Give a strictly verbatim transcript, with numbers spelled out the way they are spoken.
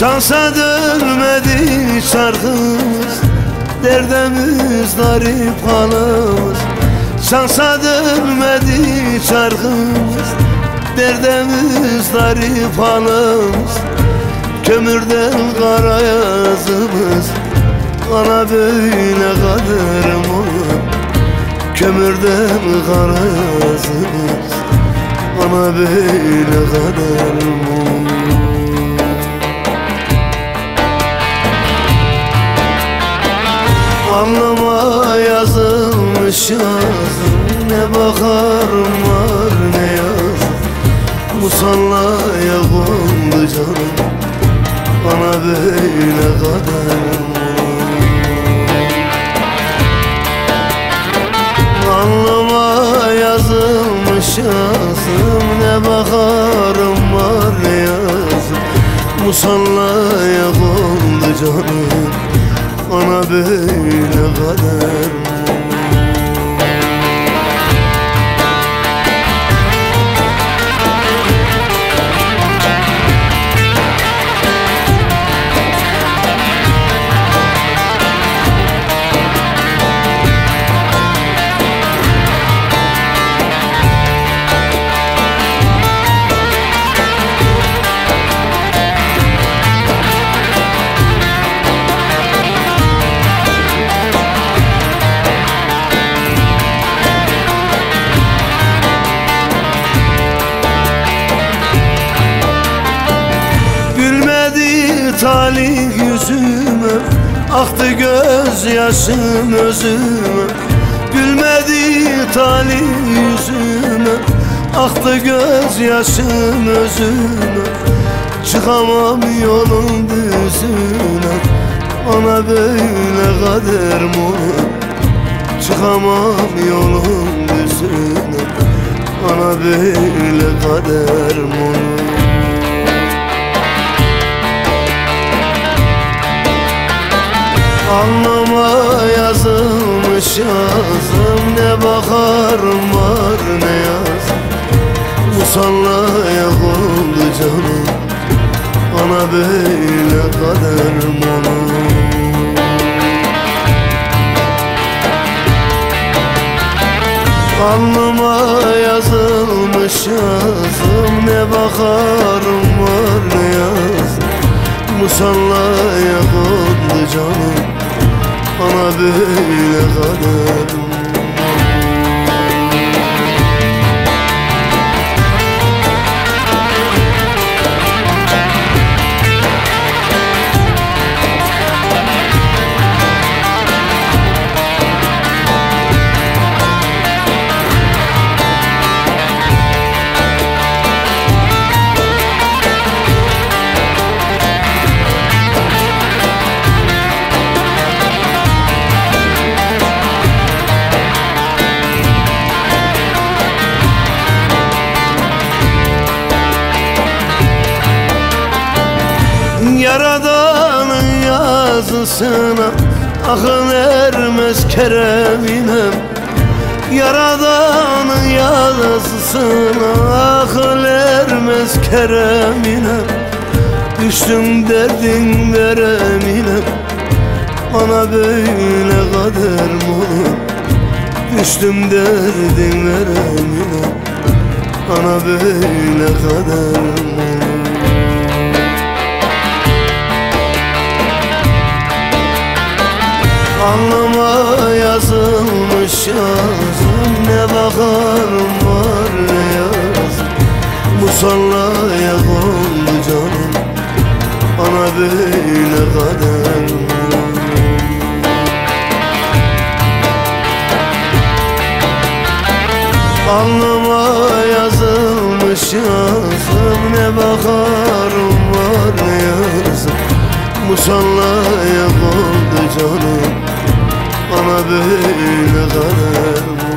Şansa dönmedi çarkımız, derdimiz garip halımız. Şansa dönmedi çarkımız, derdimiz garip halımız. Kömürden kara yazımız, bana böyle kaderim olur. Kömürden kara yazımız, bana böyle kaderim olur. Alnıma yazılmış yazım, ne bakarım var ne yazım. Musallaya kondu canım, bana böyle kaderim olur. Alnıma yazılmış yazım, ne bakarım var ne yazım. Musallaya kondu canım, bana böyle kader. Talih yüzüme, aktı gözyaşım özüme. Gülmedi talih yüzüme, aktı gözyaşım özüme. Çıkamam yolun düzüne, bana böyle kader mi olur? Çıkamam yolun düzüne, bana böyle kader mi olur? Alnıma yazılmış yazım, ne bakarım var ne yazım. Musallaya kondu canım, bana böyle kaderim olur. Alnıma yazılmış yazım, ne bakarım var ne yazım. Musallaya kondu canım, bana böyle kaderim. Yaradanın yazısına akıl ermez kereminem. Yaradanın yazısına akıl ermez kereminem. Düştüm derdin vereminem, bana böyle kader mi olur? Düştüm derdin vereminem, bana böyle kader mi olur? Alnıma yazılmış yazım, ne bakarım var ne yazım. Musallaya kondu canım, bana böyle kader. Alnıma yazılmış yazım, ne bakarım var ne yazım. Musallaya kondu canım, bana böyle kader.